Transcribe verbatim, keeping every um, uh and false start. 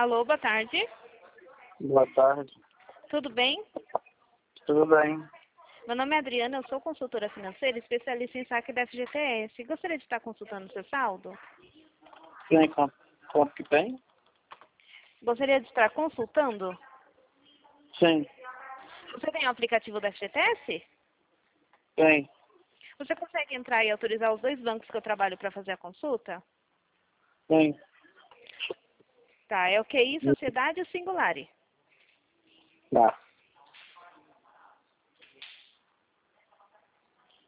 Alô, boa tarde. Boa tarde. Tudo bem? Tudo bem? Meu nome é Adriana, eu sou consultora financeira, especialista em saque da F G T S. Gostaria de estar consultando seu saldo? Tem quanto, quanto que tem? Gostaria de estar consultando? Sim, Você tem o aplicativo da F G T S? tem. Você consegue entrar e autorizar os dois bancos que eu trabalho para fazer a consulta? Tem. Tá, é o Q I Sociedade ou Singulari? Tá.